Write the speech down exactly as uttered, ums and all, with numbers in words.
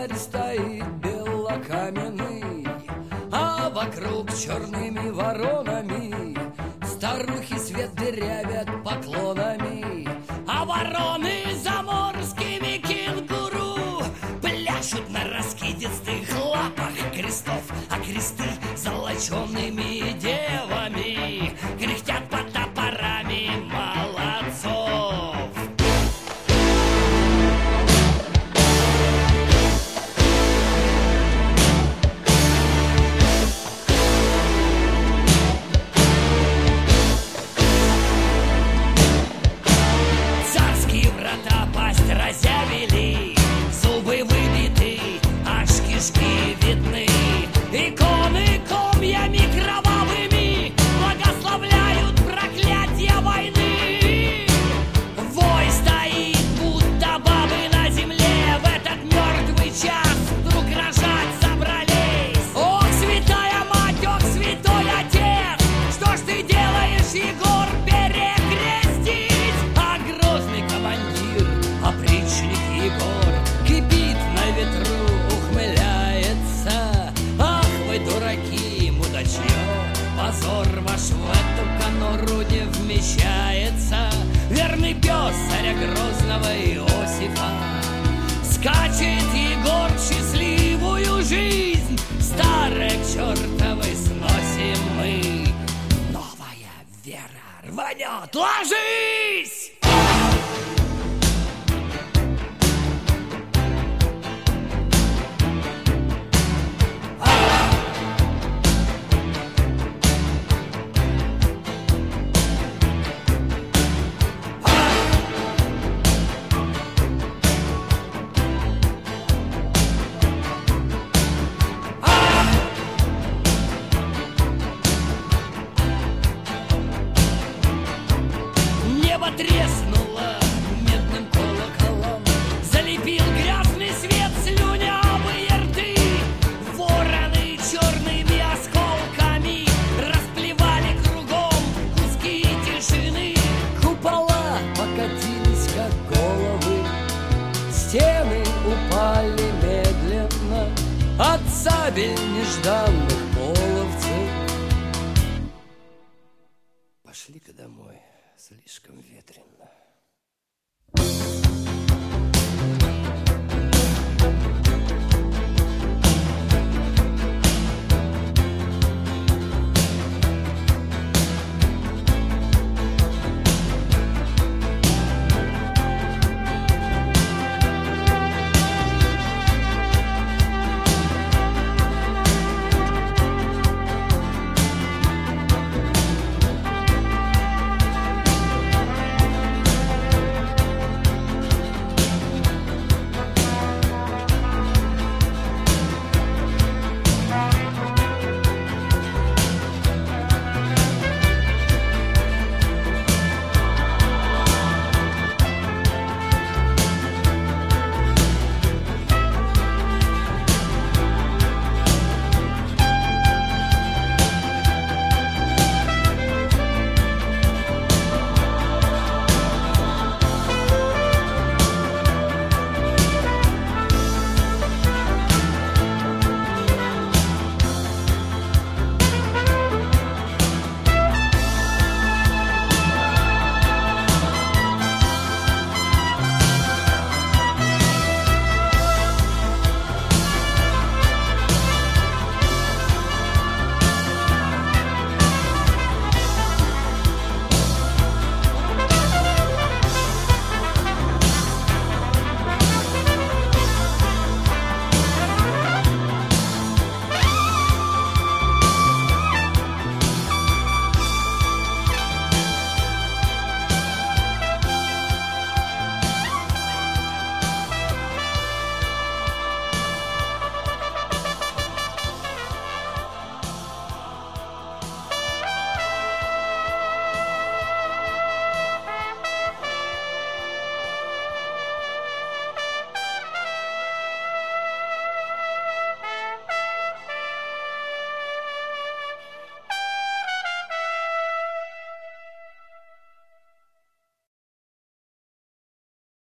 алтарь стоит белокаменный, а вокруг черными воронами старухи свет дырявят поклонами, а вороны заморскими кенгуру пляшут на раскидистых лапах крестов, а кресты золочеными девами кряхтят под топорами молодцов. Царские врата пасть разявили, зубы выбиты, аж кишки видны. Иконы комьями кровавыми благословляют проклятие войны. Вой стоит, будто бабы на земле, в этот мертвый час вдруг рожать собрались. Ох, святая мать, ох, святой отец, что ж ты делаешь, Егор, перекрестись? А грозный командир, опричник Егор, кипит на ветру, ухмыляется. Ах вы дураки, мудачье, позор ваш в эту конуру не вмещается. Верный пес царя грозного Иосифа, скачет Егор в счастливую жизнь. Старые к чертовой сносим мы, новая вера рванет. Ложись! Небо треснуло медным колоколом, залепил грязный свет слюнявые рты. Вороны черными осколками расплевали кругом куски тишины. Купола покатились, как головы, стены упали медленно от сабель нежданных половцев. Пошли-ка домой, слишком ветрено.